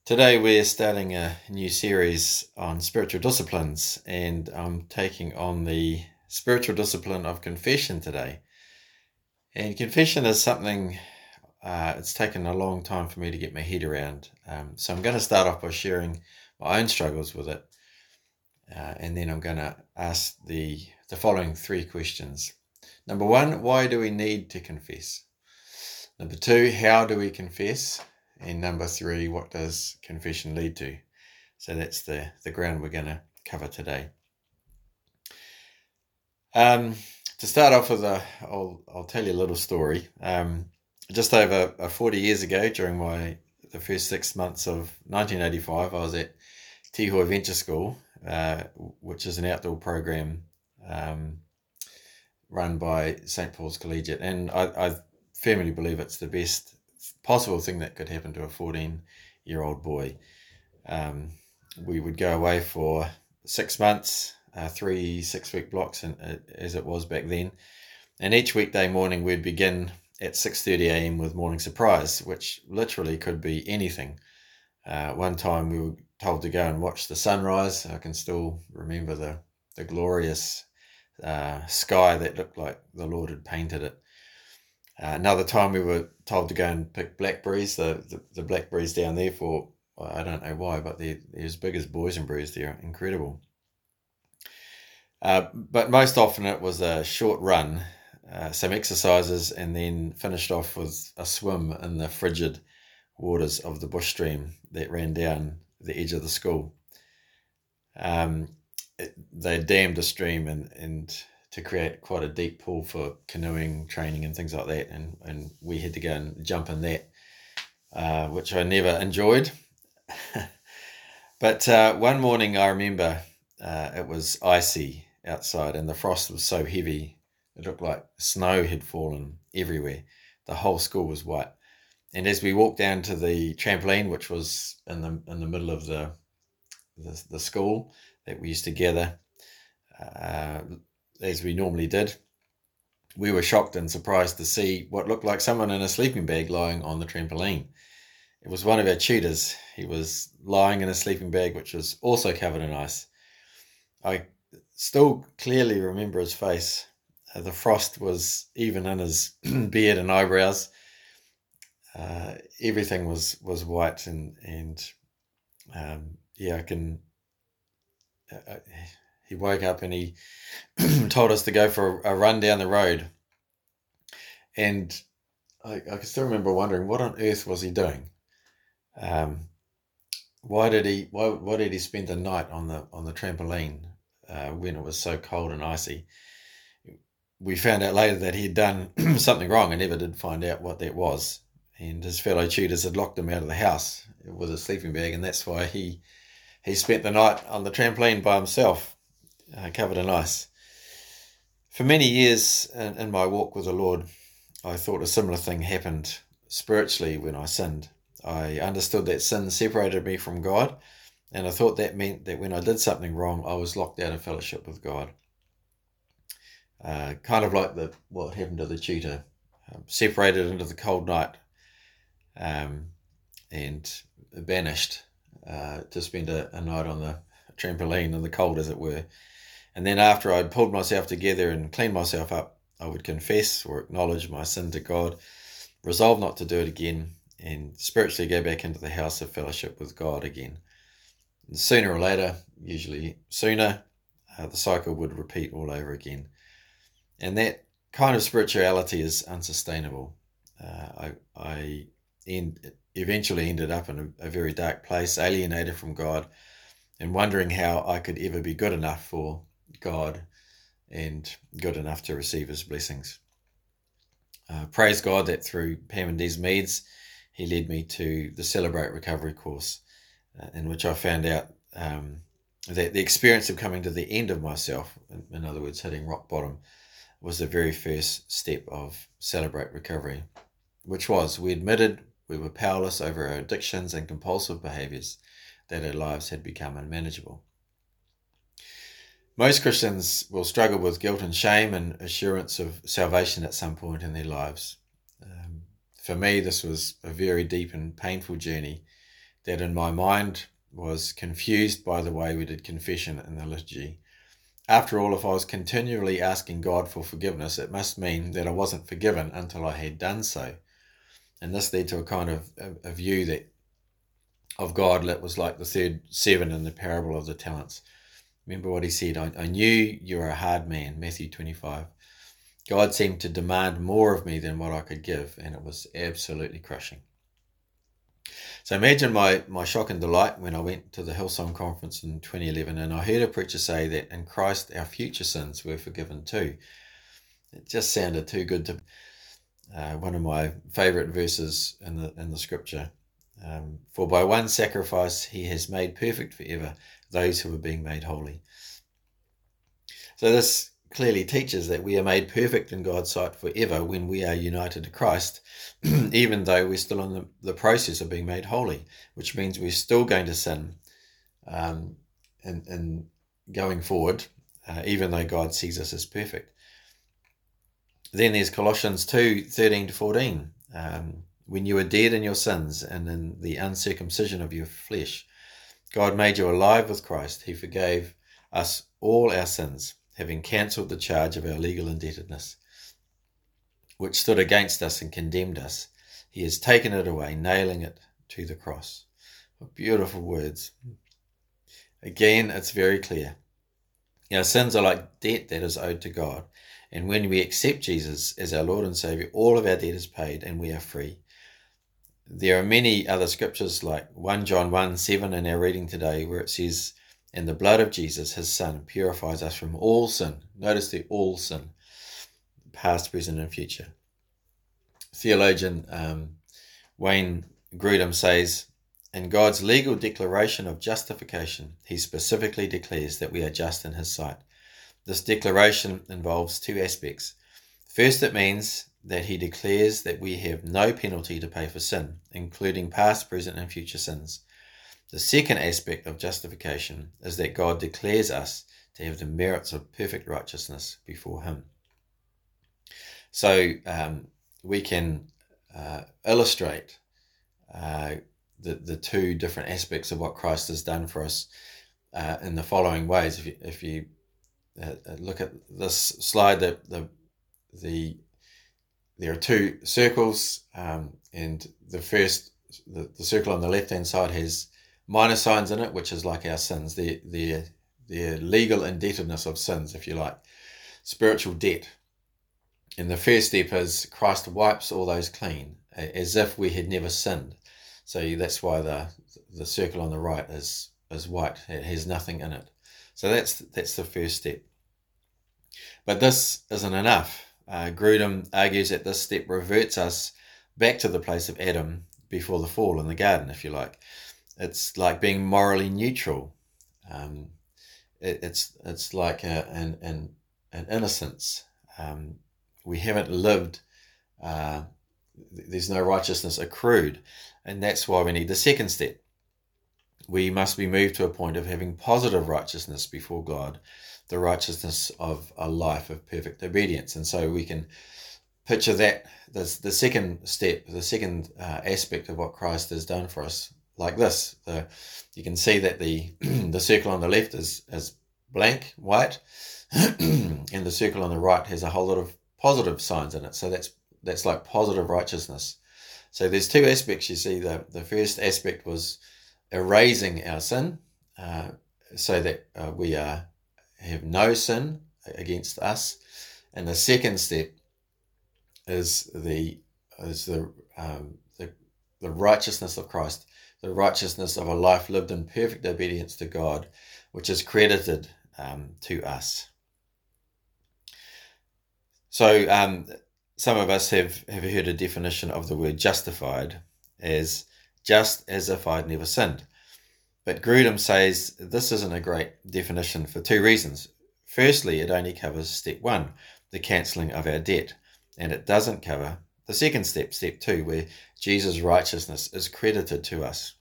Today we're starting a new series on spiritual disciplines, and I'm taking on the spiritual discipline of confession today. And confession is something it's taken a long time for me to get my head around. So I'm going to start off by sharing my own struggles with it, and then I'm going to ask the following three questions. Number one, why do we need to confess? Number two, how do we confess? And number three, what does confession lead to? So that's the ground we're going to cover today. To start off with, I'll tell you a little story. Just over 40 years ago, during the first 6 months of 1985, I was at Tihoi Venture School, which is an outdoor program run by St. Paul's Collegiate, and I firmly believe it's the best possible thing that could happen to a 14-year-old boy. We would go away for 6 months, 3 6-week blocks, as it was back then. And each weekday morning we'd begin at 6:30 a.m. with morning surprise, which literally could be anything. One time we were told to go and watch the sunrise. I can still remember the glorious sky that looked like the Lord had painted it. Another time we were told to go and pick blackberries, the blackberries down there for, I don't know why, but they're as big as boysenberries. They're incredible. But most often it was a short run, some exercises, and then finished off with a swim in the frigid waters of the bush stream that ran down the edge of the school. They dammed the stream and to create quite a deep pool for canoeing training and things like that, and we had to go and jump in that, which I never enjoyed. But one morning I remember it was icy outside, and the frost was so heavy it looked like snow had fallen everywhere. The whole school was white. And as we walked down to the trampoline, which was in the middle of the school that we used to gather, as we normally did, we were shocked and surprised to see what looked like someone in a sleeping bag lying on the trampoline. It was one of our tutors. He was lying in a sleeping bag, which was also covered in ice. I still clearly remember his face. The frost was even in his beard and eyebrows. Everything was white, and I can. He woke up and he told us to go for a run down the road, and I can still remember wondering what on earth was he doing. Why did he spend the night on the trampoline when it was so cold and icy? We found out later that he'd done something wrong and never did find out what that was. And his fellow tutors had locked him out of the house with a sleeping bag, and that's why he spent the night on the trampoline by himself, covered in ice. For many years in my walk with the Lord, I thought a similar thing happened spiritually when I sinned. I understood that sin separated me from God, and I thought that meant that when I did something wrong, I was locked out of fellowship with God. Kind of like what happened to the tutor, separated into the cold night, and banished to spend a night on the trampoline in the cold, as it were. And then after I'd pulled myself together and cleaned myself up, I would confess or acknowledge my sin to God, resolve not to do it again, and spiritually go back into the house of fellowship with God again. And sooner or later, usually sooner, the cycle would repeat all over again. And that kind of spirituality is unsustainable. I eventually ended up in a very dark place, alienated from God, and wondering how I could ever be good enough for God and good enough to receive his blessings. Praise God that through Pam and Des Meads, he led me to the Celebrate Recovery course, in which I found out that the experience of coming to the end of myself, in other words, hitting rock bottom, was the very first step of Celebrate Recovery, which was we admitted we were powerless over our addictions and compulsive behaviors, that our lives had become unmanageable. Most Christians will struggle with guilt and shame and assurance of salvation at some point in their lives. For me, this was a very deep and painful journey that in my mind was confused by the way we did confession in the liturgy. After all, if I was continually asking God for forgiveness, it must mean that I wasn't forgiven until I had done so. And this led to a kind of a view that of God that was like the third servant in the parable of the talents. Remember what he said, I knew you were a hard man, Matthew 25. God seemed to demand more of me than what I could give, and it was absolutely crushing. So imagine my shock and delight when I went to the Hillsong conference in 2011 and I heard a preacher say that in Christ our future sins were forgiven too. It just sounded too good to one of my favourite verses in the scripture. For by one sacrifice he has made perfect forever those who are being made holy. So this clearly teaches that we are made perfect in God's sight forever when we are united to Christ, even though we're still in the process of being made holy, which means we're still going to sin and going forward, even though God sees us as perfect. Then there's Colossians 2:13-14. When you were dead in your sins and in the uncircumcision of your flesh, God made you alive with Christ. He forgave us all our sins, having cancelled the charge of our legal indebtedness, which stood against us and condemned us. He has taken it away, nailing it to the cross. Beautiful words. Again, it's very clear. Our sins are like debt that is owed to God. And when we accept Jesus as our Lord and Saviour, all of our debt is paid and we are free. There are many other scriptures like 1 John 1:7 in our reading today where it says, and the blood of Jesus, his son, purifies us from all sin. Notice the all sin, past, present, and future. Theologian Wayne Grudem says, in God's legal declaration of justification, he specifically declares that we are just in his sight. This declaration involves two aspects. First, it means that he declares that we have no penalty to pay for sin, including past, present, and future sins. The second aspect of justification is that God declares us to have the merits of perfect righteousness before him. So we can illustrate the two different aspects of what Christ has done for us in the following ways. If you look at this slide, there are two circles, and the circle on the left-hand side has minus signs in it, which is like our sins, the legal indebtedness of sins, if you like, spiritual debt. And the first step is Christ wipes all those clean, as if we had never sinned. So that's why the circle on the right is white. It has nothing in it. So that's the first step. But this isn't enough. Grudem argues that this step reverts us back to the place of Adam before the fall in the garden, if you like. It's like being morally neutral. It's like an innocence. We haven't lived. There's no righteousness accrued, and that's why we need the second step. We must be moved to a point of having positive righteousness before God, the righteousness of a life of perfect obedience. And so we can picture that the second step, the second aspect of what Christ has done for us, like this. You can see that the circle on the left is blank, white, and the circle on the right has a whole lot of positive signs in it. So that's like positive righteousness. So there's two aspects. You see, the first aspect was erasing our sin, so that we have no sin against us, and the second step is the righteousness of Christ, the righteousness of a life lived in perfect obedience to God, which is credited to us. So some of us have heard a definition of the word justified as just as if I'd never sinned. But Grudem says this isn't a great definition for two reasons. Firstly, it only covers step one, the cancelling of our debt, and it doesn't cover the second step, step two, where Jesus' righteousness is credited to us.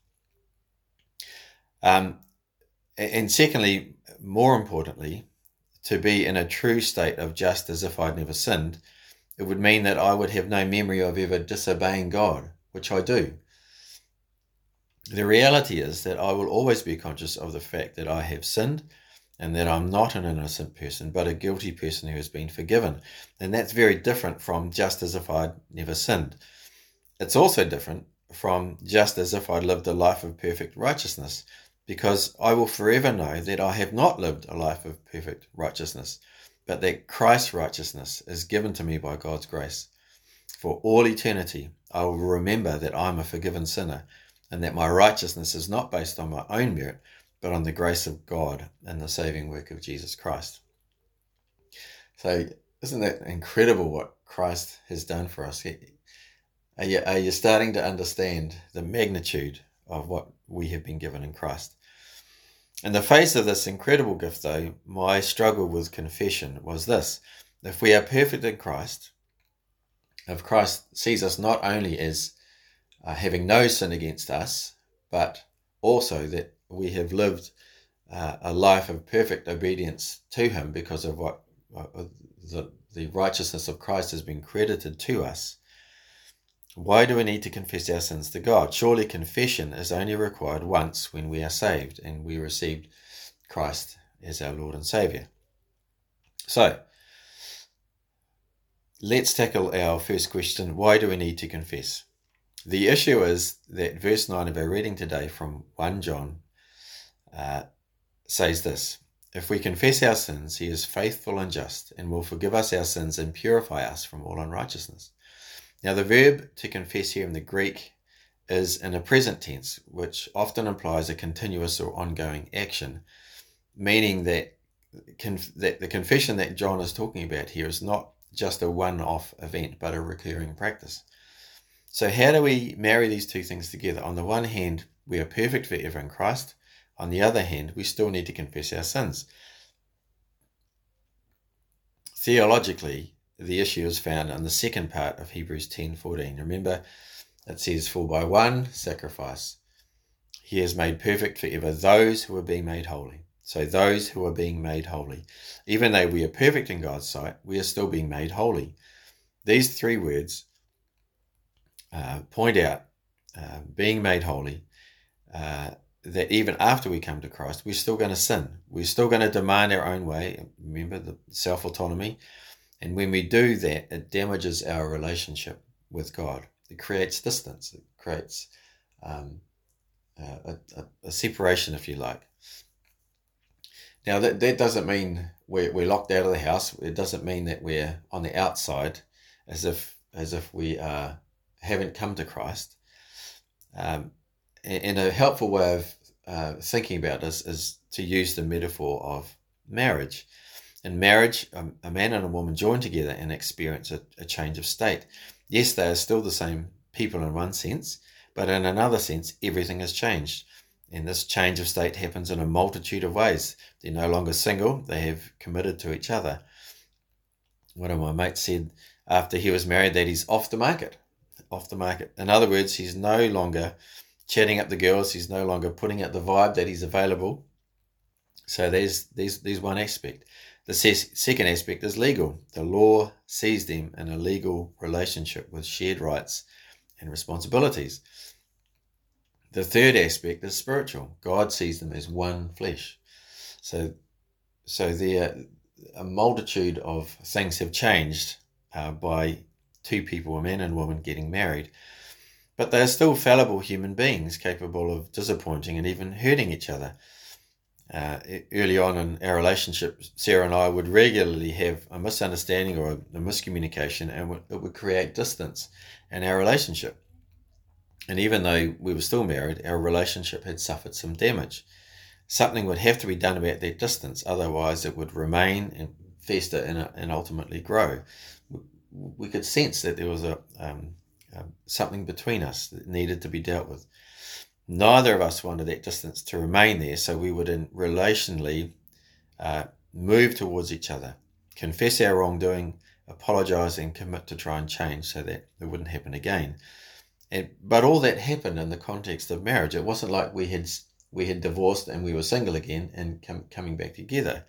And secondly, more importantly, to be in a true state of just as if I'd never sinned, it would mean that I would have no memory of ever disobeying God, which I do. The reality is that I will always be conscious of the fact that I have sinned and that I'm not an innocent person, but a guilty person who has been forgiven. And that's very different from just as if I'd never sinned. It's also different from just as if I'd lived a life of perfect righteousness, because I will forever know that I have not lived a life of perfect righteousness, but that Christ's righteousness is given to me by God's grace. For all eternity, I will remember that I'm a forgiven sinner and that my righteousness is not based on my own merit, but on the grace of God and the saving work of Jesus Christ. So isn't that incredible what Christ has done for us? Are you starting to understand the magnitude of what we have been given in Christ? In the face of this incredible gift, though, my struggle with confession was this. If we are perfect in Christ, if Christ sees us not only as having no sin against us, but also that we have lived a life of perfect obedience to him because of what the righteousness of Christ has been credited to us. Why do we need to confess our sins to God? Surely confession is only required once when we are saved and we received Christ as our Lord and Saviour. So, let's tackle our first question. Why do we need to confess? The issue is that verse 9 of our reading today from 1 John says this: if we confess our sins, he is faithful and just and will forgive us our sins and purify us from all unrighteousness. Now, the verb to confess here in the Greek is in a present tense, which often implies a continuous or ongoing action, meaning that the confession that John is talking about here is not just a one-off event, but a recurring practice. So how do we marry these two things together? On the one hand, we are perfect forever in Christ. On the other hand, we still need to confess our sins. Theologically, the issue is found in the second part of Hebrews 10:14. Remember, it says, for by one sacrifice he has made perfect forever those who are being made holy. So those who are being made holy. Even though we are perfect in God's sight, we are still being made holy. These three words point out being made holy, that even after we come to Christ, we're still going to sin. We're still going to demand our own way. Remember the self-autonomy. And when we do that, it damages our relationship with God. It creates distance. It creates a separation, if you like. Now, that doesn't mean we're locked out of the house. It doesn't mean that we're on the outside as if we haven't come to Christ. And a helpful way of thinking about this is to use the metaphor of marriage. In marriage, a man and a woman join together and experience a change of state. Yes, they are still the same people in one sense, but in another sense, everything has changed. And this change of state happens in a multitude of ways. They're no longer single, they have committed to each other. One of my mates said after he was married that he's off the market. Off the market. In other words, he's no longer chatting up the girls, he's no longer putting out the vibe that he's available. So there's one aspect. The second aspect is legal. The law sees them in a legal relationship with shared rights and responsibilities. The third aspect is spiritual. God sees them as one flesh. So there a multitude of things have changed by two people, a man and woman, getting married. But they are still fallible human beings capable of disappointing and even hurting each other. Early on in our relationship, Sarah and I would regularly have a misunderstanding or a miscommunication, and it would create distance in our relationship. And even though we were still married, our relationship had suffered some damage. Something would have to be done about that distance, otherwise it would remain and fester and ultimately grow. We could sense that there was something between us that needed to be dealt with. Neither of us wanted that distance to remain there, so we would relationally move towards each other, confess our wrongdoing, apologize, and commit to try and change so that it wouldn't happen again. But all that happened in the context of marriage. It wasn't like we had divorced and we were single again and coming back together.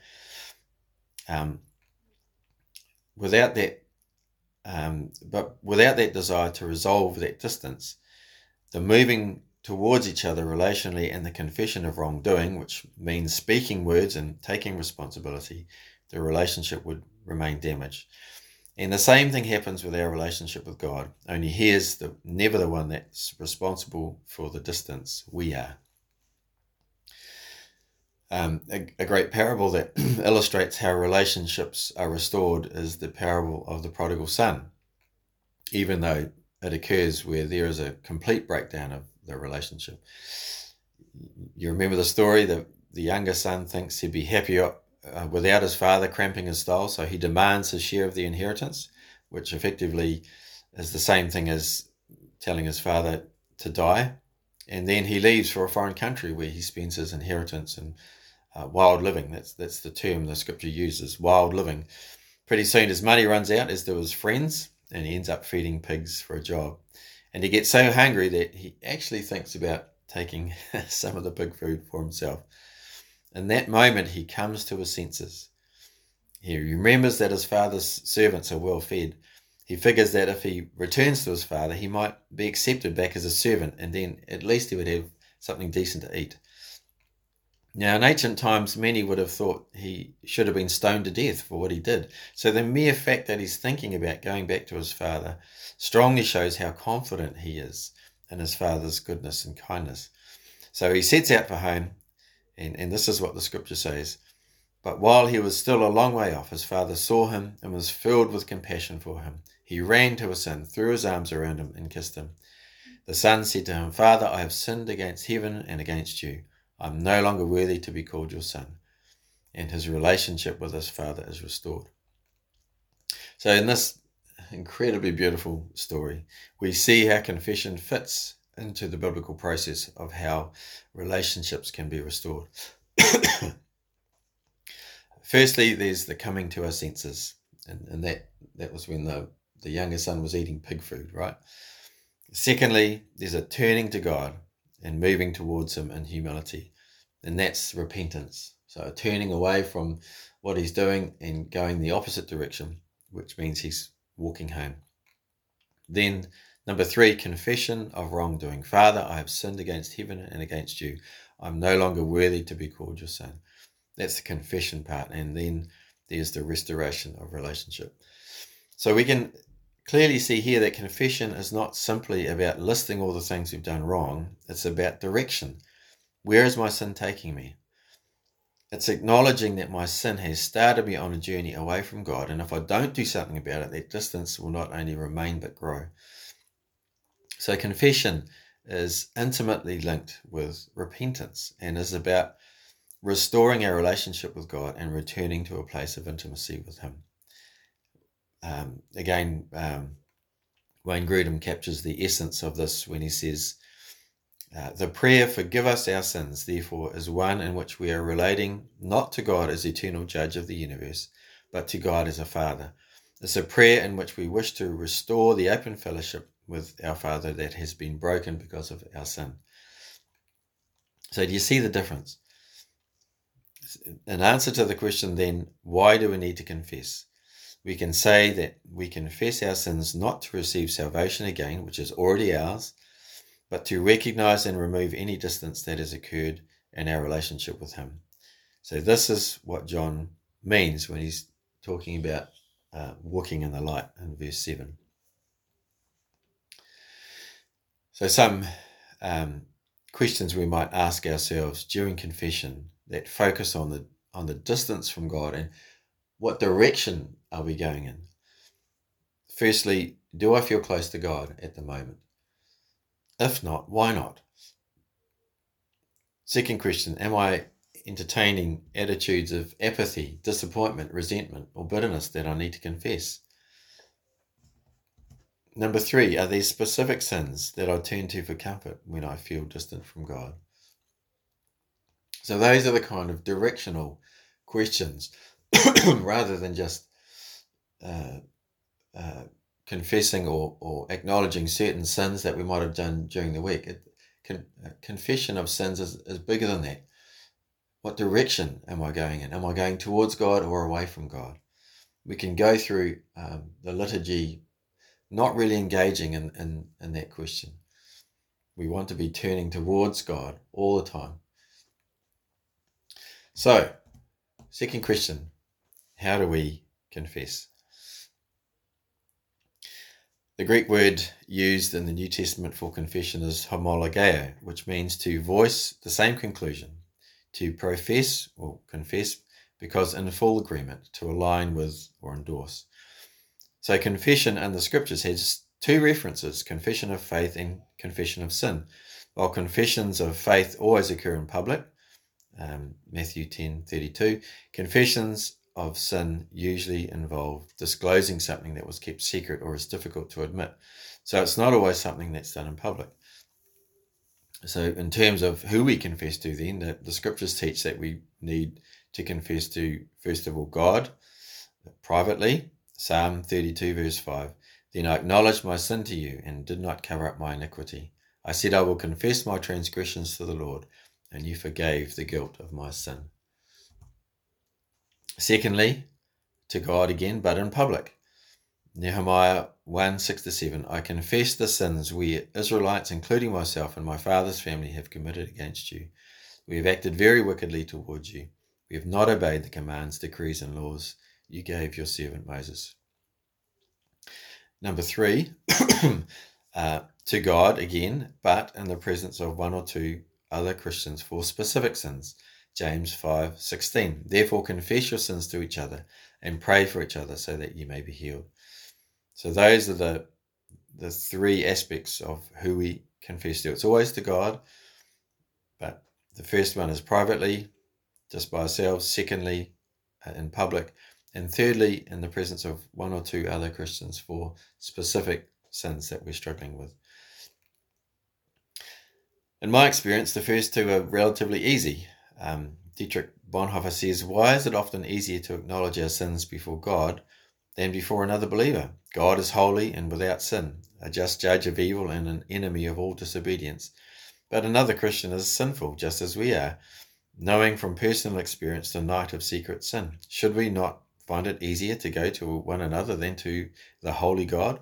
Without that desire to resolve that distance, the moving towards each other relationally and the confession of wrongdoing, which means speaking words and taking responsibility, the relationship would remain damaged. And the same thing happens with our relationship with God, only he is never the one that's responsible for the distance. We are. A great parable that illustrates how relationships are restored is the parable of the prodigal son, even though it occurs where there is a complete breakdown of the relationship. You remember the story that the younger son thinks he'd be happier without his father cramping his style, so he demands his share of the inheritance, which effectively is the same thing as telling his father to die. And then he leaves for a foreign country where he spends his inheritance and wild living. That's the term the scripture uses, wild living. Pretty soon his money runs out, as do his friends, and he ends up feeding pigs for a job. And he gets so hungry that he actually thinks about taking some of the pig food for himself. In that moment, he comes to his senses. He remembers that his father's servants are well fed. He figures that if he returns to his father, he might be accepted back as a servant, and then at least he would have something decent to eat. Now, in ancient times, many would have thought he should have been stoned to death for what he did. So the mere fact that he's thinking about going back to his father strongly shows how confident he is in his father's goodness and kindness. So he sets out for home, and this is what the scripture says. But while he was still a long way off, his father saw him and was filled with compassion for him. He ran to his son, threw his arms around him, and kissed him. The son said to him, "Father, I have sinned against heaven and against you. I'm no longer worthy to be called your son." And his relationship with his father is restored. So in this incredibly beautiful story, we see how confession fits into the biblical process of how relationships can be restored. Firstly, there's the coming to our senses, and that was when the younger son was eating pig food, right? Secondly, there's a turning to God and moving towards him in humility, and that's repentance. So turning away from what he's doing and going the opposite direction, which means he's walking home. Then number 3, confession of wrongdoing. Father, I have sinned against heaven and against you. I'm no longer worthy to be called your son. That's the confession part. And then there's the restoration of relationship. So we can clearly see here that confession is not simply about listing all the things we've done wrong. It's about direction. Where is my sin taking me? It's acknowledging that my sin has started me on a journey away from God, and if I don't do something about it, that distance will not only remain but grow. So confession is intimately linked with repentance and is about restoring our relationship with God and returning to a place of intimacy with him. Wayne Grudem captures the essence of this when he says, the prayer, "Forgive us our sins," therefore, is one in which we are relating not to God as eternal judge of the universe, but to God as a Father. It's a prayer in which we wish to restore the open fellowship with our Father that has been broken because of our sin. So do you see the difference? In answer to the question then, why do we need to confess? We can say that we confess our sins not to receive salvation again, which is already ours, but to recognize and remove any distance that has occurred in our relationship with him. So this is what John means when he's talking about walking in the light in verse 7. So some questions we might ask ourselves during confession that focus on the distance from God and what direction are we going in. Firstly, do I feel close to God at the moment? If not, why not? Second question, am I entertaining attitudes of apathy, disappointment, resentment, or bitterness that I need to confess? Number 3, are there specific sins that I turn to for comfort when I feel distant from God? So those are the kind of directional questions rather than just confessing or acknowledging certain sins that we might have done during the week. Confession of sins is bigger than that. What direction am I going in? Am I going towards God or away from God? We can go through the liturgy not really engaging in that question. We want to be turning towards God all the time. So, second question, how do we confess? The Greek word used in the New Testament for confession is homologeo, which means to voice the same conclusion, to profess or confess because in full agreement, to align with or endorse. So confession in the scriptures has two references, confession of faith and confession of sin. While confessions of faith always occur in public, Matthew 10:32, confessions of sin usually involve disclosing something that was kept secret or is difficult to admit. So it's not always something that's done in public. So in terms of who we confess to then, the scriptures teach that we need to confess to, first of all, God privately. Psalm 32 verse 5, then I acknowledged my sin to you and did not cover up my iniquity. I said I will confess my transgressions to the Lord, and you forgave the guilt of my sin. Secondly, to God again, but in public. Nehemiah 1:6-7, I confess the sins we Israelites, including myself and my father's family, have committed against you. We have acted very wickedly towards you. We have not obeyed the commands, decrees, and laws you gave your servant Moses. Number 3, to God again, but in the presence of one or two other Christians for specific sins. James 5:16, therefore confess your sins to each other and pray for each other so that you may be healed. So those are the three aspects of who we confess to. It's always to God, but the first one is privately, just by ourselves. Secondly, in public. And thirdly, in the presence of one or two other Christians for specific sins that we're struggling with. In my experience, the first two are relatively easy. Dietrich Bonhoeffer says, why is it often easier to acknowledge our sins before God than before another believer? God is holy and without sin, a just judge of evil and an enemy of all disobedience. But another Christian is sinful, just as we are, knowing from personal experience the night of secret sin. Should we not find it easier to go to one another than to the holy God?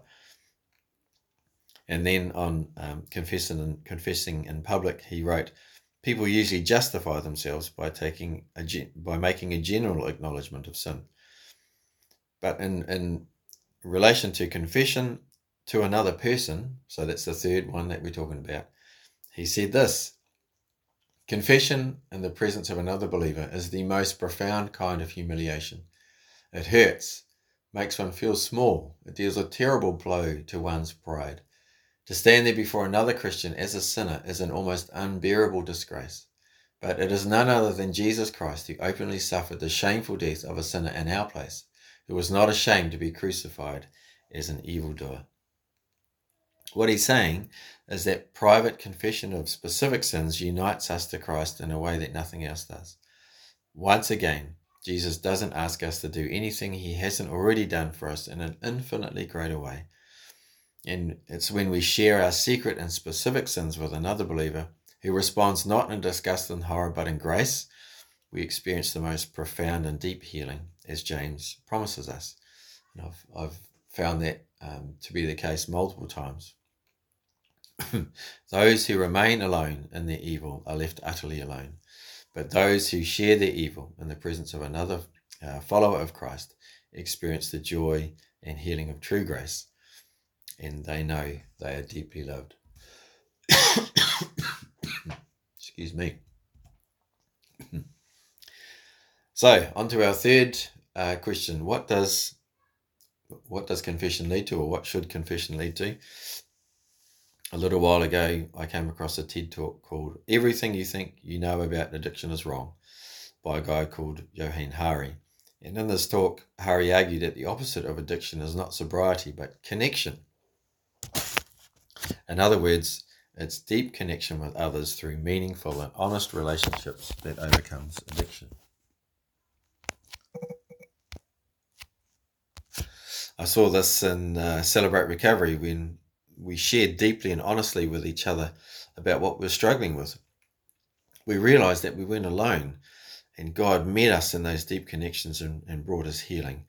And then on confessing in public, he wrote, people usually justify themselves by making a general acknowledgement of sin. But in relation to confession to another person, so that's the third one that we're talking about, he said this, confession in the presence of another believer is the most profound kind of humiliation. It hurts, makes one feel small. It deals a terrible blow to one's pride. To stand there before another Christian as a sinner is an almost unbearable disgrace. But it is none other than Jesus Christ who openly suffered the shameful death of a sinner in our place, who was not ashamed to be crucified as an evildoer. What he's saying is that private confession of specific sins unites us to Christ in a way that nothing else does. Once again, Jesus doesn't ask us to do anything he hasn't already done for us in an infinitely greater way. And it's when we share our secret and specific sins with another believer who responds not in disgust and horror but in grace, we experience the most profound and deep healing, as James promises us. And I've found that to be the case multiple times. Those who remain alone in their evil are left utterly alone. But those who share their evil in the presence of another follower of Christ experience the joy and healing of true grace, and they know they are deeply loved. Excuse me. So, on to our third question. What does confession lead to, or what should confession lead to? A little while ago, I came across a TED talk called Everything You Think You Know About Addiction Is Wrong by a guy called Johann Hari. And in this talk, Hari argued that the opposite of addiction is not sobriety, but connection. In other words, it's deep connection with others through meaningful and honest relationships that overcomes addiction. I saw this in Celebrate Recovery when we shared deeply and honestly with each other about what we're struggling with. We realized that we weren't alone, and God met us in those deep connections and brought us healing.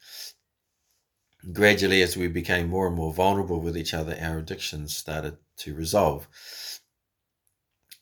Gradually, as we became more and more vulnerable with each other, our addictions started to resolve.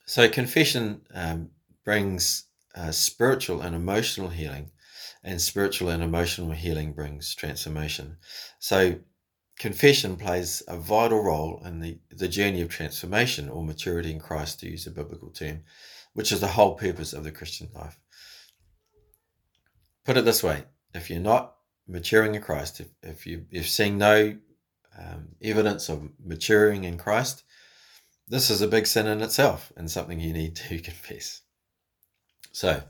So confession brings spiritual and emotional healing, and spiritual and emotional healing brings transformation. So confession plays a vital role in the journey of transformation or maturity in Christ, to use a biblical term, which is the whole purpose of the Christian life. Put it this way, if you're not maturing in Christ, if you're seeing no evidence of maturing in Christ, this is a big sin in itself and something you need to confess. So,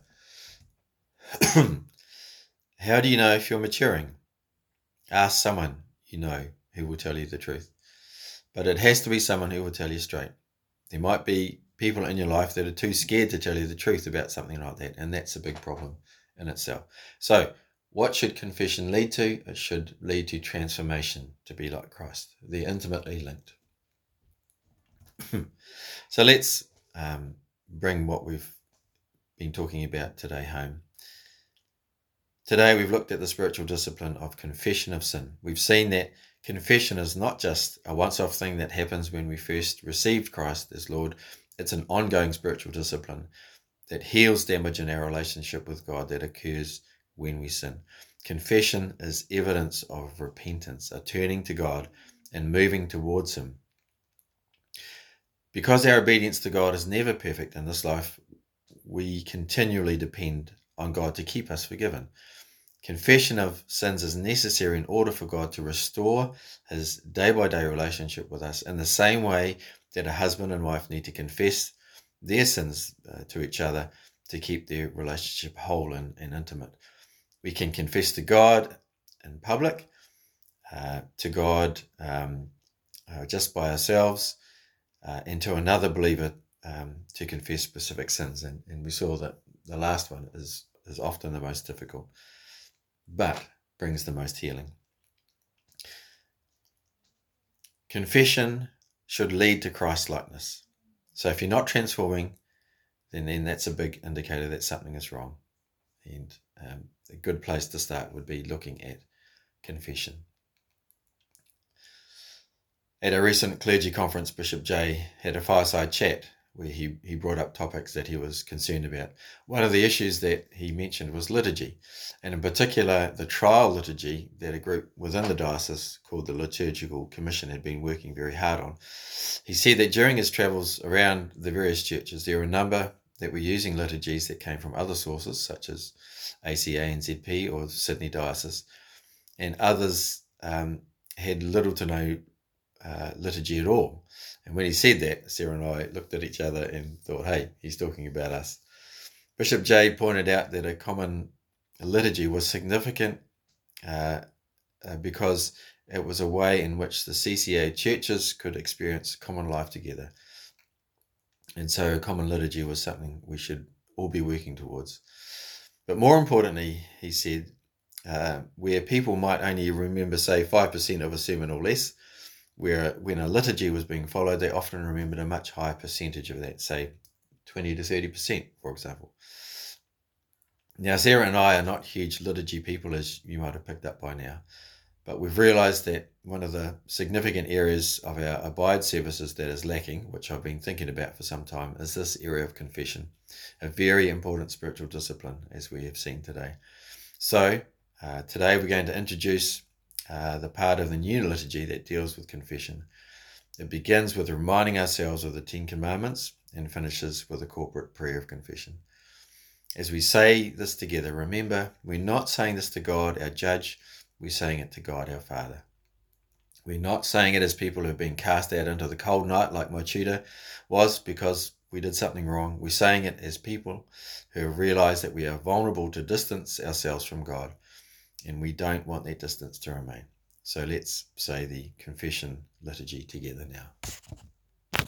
how do you know if you're maturing? Ask someone you know who will tell you the truth. But it has to be someone who will tell you straight. There might be people in your life that are too scared to tell you the truth about something like that, and that's a big problem in itself. So, what should confession lead to? It should lead to transformation to be like Christ. They're intimately linked. So let's bring what we've been talking about today home. Today we've looked at the spiritual discipline of confession of sin. We've seen that confession is not just a once-off thing that happens when we first received Christ as Lord. It's an ongoing spiritual discipline that heals damage in our relationship with God that occurs when we sin. Confession is evidence of repentance, a turning to God and moving towards Him. Because our obedience to God is never perfect in this life, we continually depend on God to keep us forgiven. Confession of sins is necessary in order for God to restore His day-by-day relationship with us in the same way that a husband and wife need to confess their sins to each other to keep their relationship whole and intimate. We can confess to God in public, to God just by ourselves, and to another believer to confess specific sins. And we saw that the last one is often the most difficult, but brings the most healing. Confession should lead to Christ-likeness. So if you're not transforming, then that's a big indicator that something is wrong. And a good place to start would be looking at confession. At a recent clergy conference, Bishop Jay had a fireside chat where he brought up topics that he was concerned about. One of the issues that he mentioned was liturgy, and in particular the trial liturgy that a group within the diocese called the Liturgical Commission had been working very hard on. He said that during his travels around the various churches, there were a number that were using liturgies that came from other sources, such as ACA and ZP or Sydney Diocese, and others had little to no liturgy at all. And when he said that, Sarah and I looked at each other and thought, hey, he's talking about us. Bishop Jay pointed out that a common liturgy was significant because it was a way in which the CCA churches could experience common life together. And so a common liturgy was something we should all be working towards. But more importantly, he said, where people might only remember, say, 5% of a sermon or less, where when a liturgy was being followed, they often remembered a much higher percentage of that, say 20 to 30%, for example. Now, Sarah and I are not huge liturgy people, as you might have picked up by now, but we've realised that one of the significant areas of our Abide services that is lacking, which I've been thinking about for some time, is this area of confession, a very important spiritual discipline, as we have seen today. So today we're going to introduce the part of the new liturgy that deals with confession. It begins with reminding ourselves of the 10 Commandments and finishes with a corporate prayer of confession. As we say this together, remember, we're not saying this to God, our judge, we're saying it to God, our Father. We're not saying it as people who have been cast out into the cold night like my tutor was because we did something wrong. We're saying it as people who have realized that we are vulnerable to distance ourselves from God, and we don't want that distance to remain. So let's say the confession liturgy together now.